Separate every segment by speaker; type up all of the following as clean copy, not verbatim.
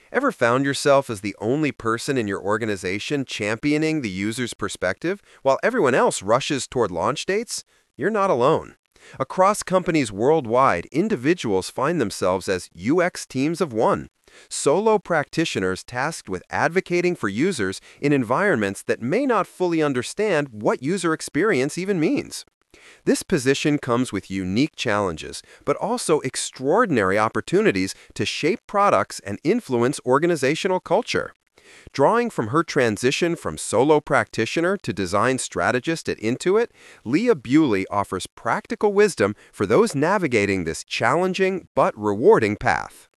Speaker 1: Ever found yourself as the only person in your organization championing the user's perspective while everyone else rushes toward launch dates? You're not alone. Across companies worldwide, individuals find themselves as UX teams of one, solo practitioners tasked with advocating for users in environments that may not fully understand what user experience even means. This position comes with unique challenges, but also extraordinary opportunities to shape products and influence organizational culture. Drawing from her transition from solo practitioner to design strategist at Intuit, Leah Bewley offers practical wisdom for those navigating this challenging but rewarding path.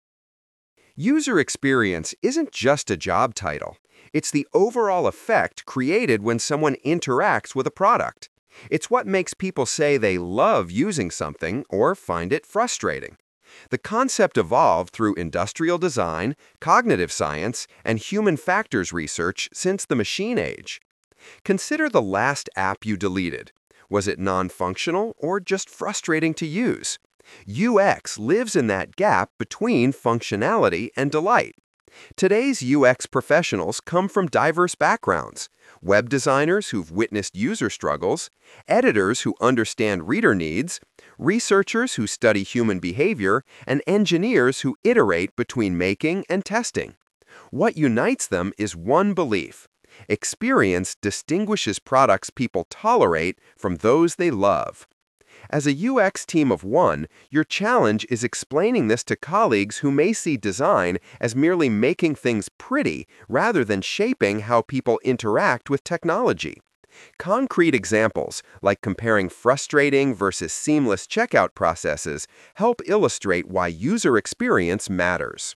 Speaker 1: User experience isn't just a job title. It's the overall effect created when someone interacts with a product. It's what makes people say they love using something or find it frustrating. The concept evolved through industrial design, cognitive science, and human factors research since the machine age. Consider the last app you deleted. Was it non-functional or just frustrating to use? UX lives in that gap between functionality and delight. Today's UX professionals come from diverse backgrounds: web designers who've witnessed user struggles, editors who understand reader needs, researchers who study human behavior, and engineers who iterate between making and testing. What unites them is one belief: experience distinguishes products people tolerate from those they love. As a UX team of one, your challenge is explaining this to colleagues who may see design as merely making things pretty rather than shaping how people interact with technology. Concrete examples, like comparing frustrating versus seamless checkout processes, help illustrate why user experience matters.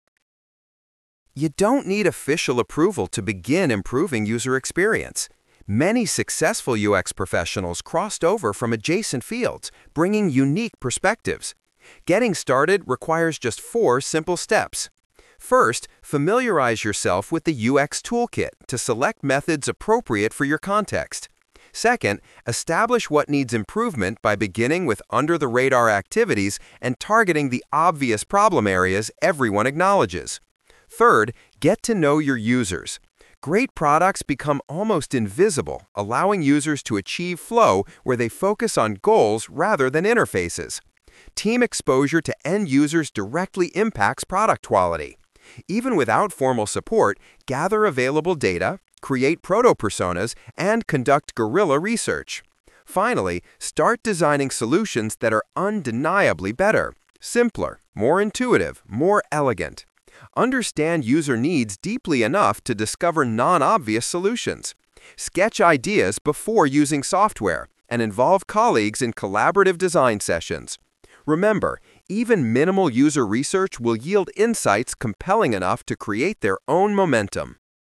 Speaker 1: You don't need official approval to begin improving user experience. Many successful UX professionals crossed over from adjacent fields, bringing unique perspectives. Getting started requires just 4 simple steps. First, familiarize yourself with the UX toolkit to select methods appropriate for your context. Second, establish what needs improvement by beginning with under-the-radar activities and targeting the obvious problem areas everyone acknowledges. Third, get to know your users. Great products become almost invisible, allowing users to achieve flow where they focus on goals rather than interfaces. Team exposure to end users directly impacts product quality. Even without formal support, gather available data, create proto-personas, and conduct guerrilla research. Finally, start designing solutions that are undeniably better, simpler, more intuitive, more elegant. Understand user needs deeply enough to discover non-obvious solutions. Sketch ideas before using software and involve colleagues in collaborative design sessions. Remember, even minimal user research will yield insights compelling enough to create their own momentum.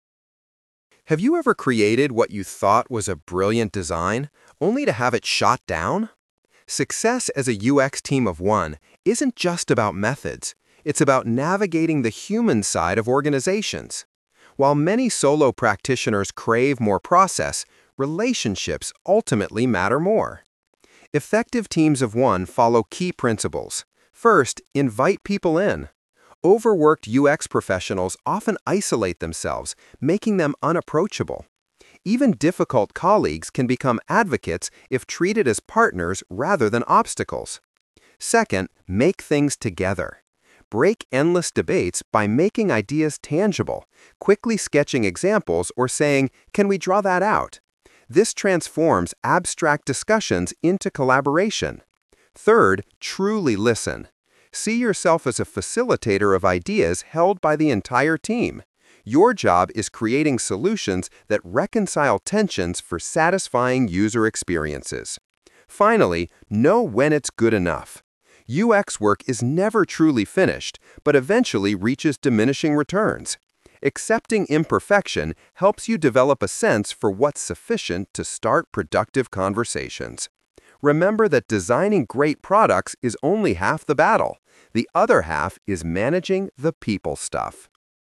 Speaker 1: Have you ever created what you thought was a brilliant design, only to have it shot down? Success as a UX team of one isn't just about methods. It's about navigating the human side of organizations. While many solo practitioners crave more process, relationships ultimately matter more. Effective teams of one follow key principles. First, invite people in. Overworked UX professionals often isolate themselves, making them unapproachable. Even difficult colleagues can become advocates if treated as partners rather than obstacles. Second, make things together. Break endless debates by making ideas tangible, quickly sketching examples or saying, "Can we draw that out?" This transforms abstract discussions into collaboration. Third, truly listen. See yourself as a facilitator of ideas held by the entire team. Your job is creating solutions that reconcile tensions for satisfying user experiences. Finally, know when it's good enough. UX work is never truly finished, but eventually reaches diminishing returns. Accepting imperfection helps you develop a sense for what's sufficient to start productive conversations. Remember that designing great products is only half the battle. The other half is managing the people stuff.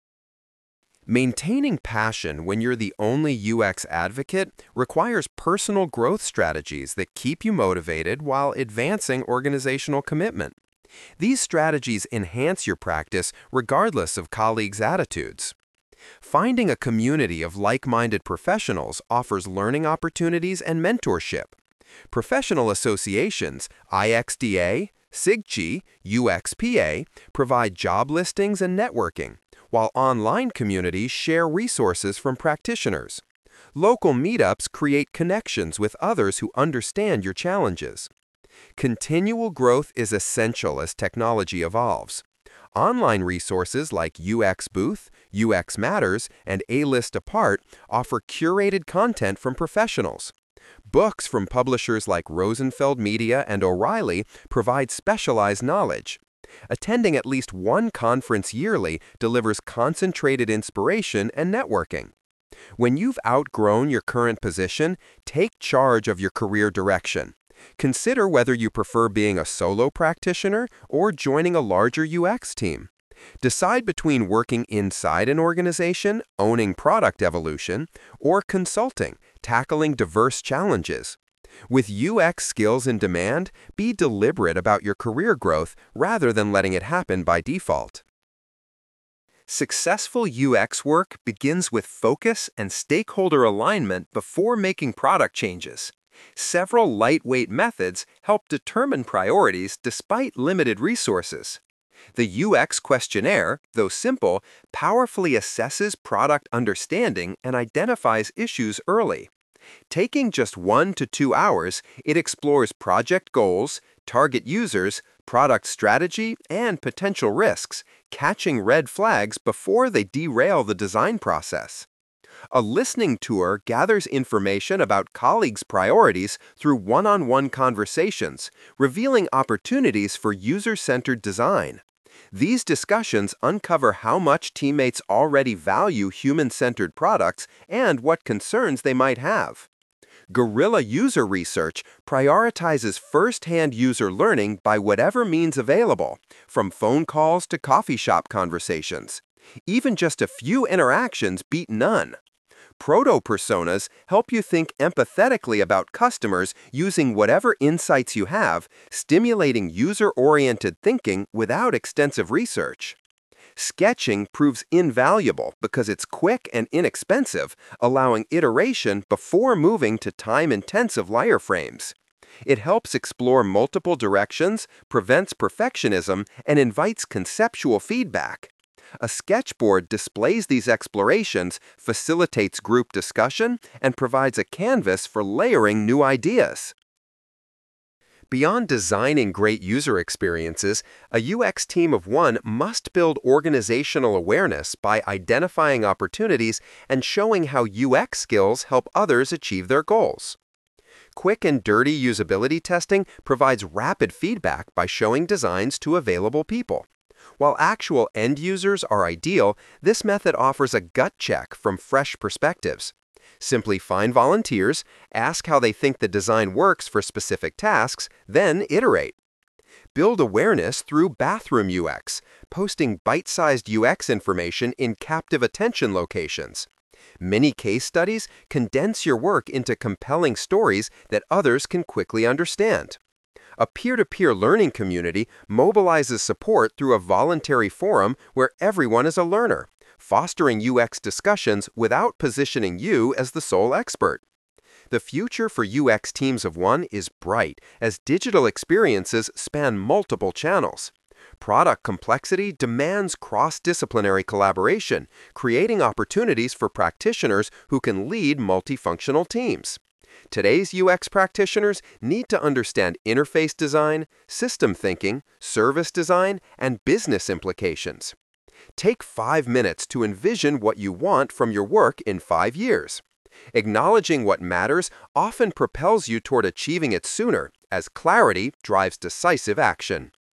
Speaker 1: Maintaining passion when you're the only UX advocate requires personal growth strategies that keep you motivated while advancing organizational commitment. These strategies enhance your practice regardless of colleagues' attitudes. Finding a community of like-minded professionals offers learning opportunities and mentorship. Professional associations, IXDA, SIGCHI, UXPA, provide job listings and networking, while online communities share resources from practitioners. Local meetups create connections with others who understand your challenges. Continual growth is essential as technology evolves. Online resources like UX Booth, UX Matters, and A-List Apart offer curated content from professionals. Books from publishers like Rosenfeld Media and O'Reilly provide specialized knowledge. Attending at least one conference yearly delivers concentrated inspiration and networking. When you've outgrown your current position, take charge of your career direction. Consider whether you prefer being a solo practitioner or joining a larger UX team. Decide between working inside an organization, owning product evolution, or consulting, tackling diverse challenges. With UX skills in demand, be deliberate about your career growth rather than letting it happen by default. Successful UX work begins with focus and stakeholder alignment before making product changes. Several lightweight methods help determine priorities despite limited resources. The UX questionnaire, though simple, powerfully assesses product understanding and identifies issues early. Taking just 1 to 2 hours, it explores project goals, target users, product strategy, and potential risks, catching red flags before they derail the design process. A listening tour gathers information about colleagues' priorities through one-on-one conversations, revealing opportunities for user-centered design. These discussions uncover how much teammates already value human-centered products and what concerns they might have. Guerrilla user research prioritizes first-hand user learning by whatever means available, from phone calls to coffee shop conversations. Even just a few interactions beat none. Proto-personas help you think empathetically about customers using whatever insights you have, stimulating user-oriented thinking without extensive research. Sketching proves invaluable because it's quick and inexpensive, allowing iteration before moving to time-intensive wireframes. It helps explore multiple directions, prevents perfectionism, and invites conceptual feedback. A sketchboard displays these explorations, facilitates group discussion, and provides a canvas for layering new ideas. Beyond designing great user experiences, a UX team of one must build organizational awareness by identifying opportunities and showing how UX skills help others achieve their goals. Quick and dirty usability testing provides rapid feedback by showing designs to available people. While actual end users are ideal, this method offers a gut check from fresh perspectives. Simply find volunteers, ask how they think the design works for specific tasks, then iterate. Build awareness through bathroom UX, posting bite-sized UX information in captive attention locations. Mini case studies condense your work into compelling stories that others can quickly understand. A peer-to-peer learning community mobilizes support through a voluntary forum where everyone is a learner, fostering UX discussions without positioning you as the sole expert. The future for UX teams of one is bright as digital experiences span multiple channels. Product complexity demands cross-disciplinary collaboration, creating opportunities for practitioners who can lead multifunctional teams. Today's UX practitioners need to understand interface design, system thinking, service design, and business implications. Take 5 minutes to envision what you want from your work in 5 years. Acknowledging what matters often propels you toward achieving it sooner, as clarity drives decisive action.